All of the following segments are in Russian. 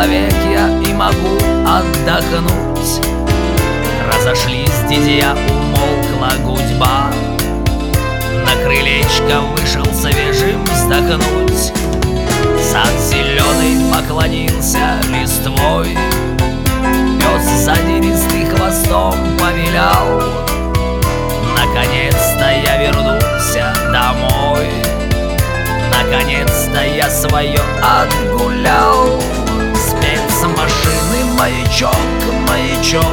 человек я и могу отдохнуть. Разошлись дидья, умолкла гудьба. На крылечко вышел свежим вздохнуть. Сад зеленый поклонился листвой. Пес задиристый хвостом повилял. Наконец-то я вернулся домой. Наконец-то я свое отгулял. Спецмашины маячок, маячок,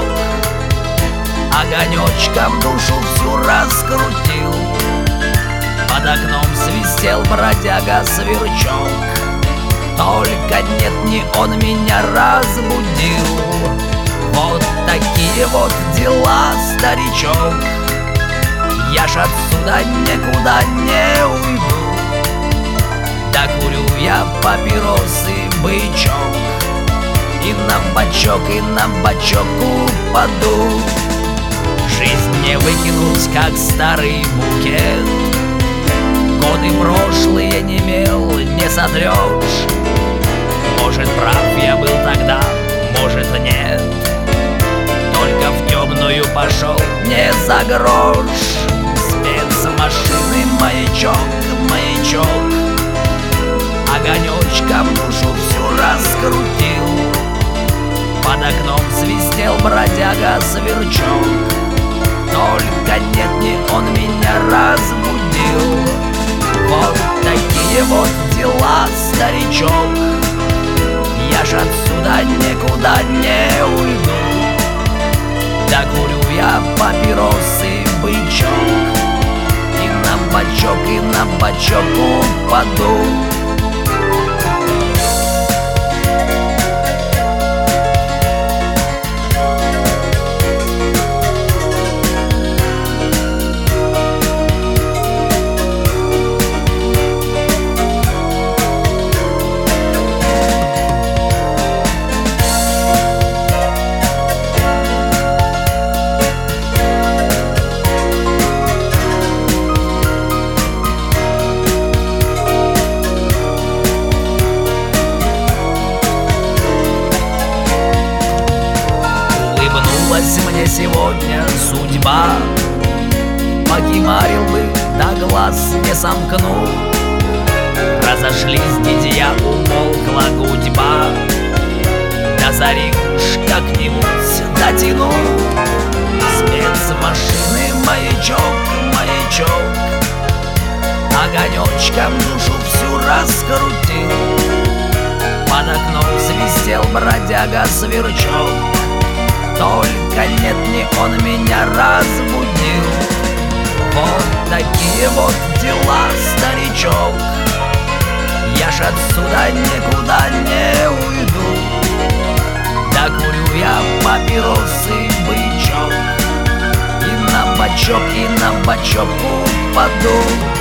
огонечком душу всю раскрутил. Под окном свистел бродяга-сверчок. Только нет, не он меня разбудил. Вот такие вот дела, старичок. Я ж отсюда никуда не уйду. Докурю я папиросы, бычок, и на бачок упаду. Жизнь не выкинуть, как старый букет. Годы прошлые не мел, не сотрешь. Может, прав я был тогда, может, нет. Только в темную пошел не за грош. Спецмашины маячок, маячок, огонечком душу всю раскрутил. Под окном свистел бродяга-сверчок. Только нет, не он меня разбудил. Вот такие вот дела, старичок. Я ж отсюда никуда не уйду. Докурю я папиросы, бычок, и на бачок упаду. Мне сегодня судьба, покимарил бы, да глаз не сомкнул. Разошлись дидья, умолкла гудьба. До зари уж как-нибудь дотяну. Спецмашины маячок, маячок, огонечком душу всю раскрутил. Под окном свистел бродяга-сверчок. Только нет, не он меня разбудил. Вот такие вот дела, старичок. Я ж отсюда никуда не уйду. Докурю я папиросы, бычок, и на бачок упаду.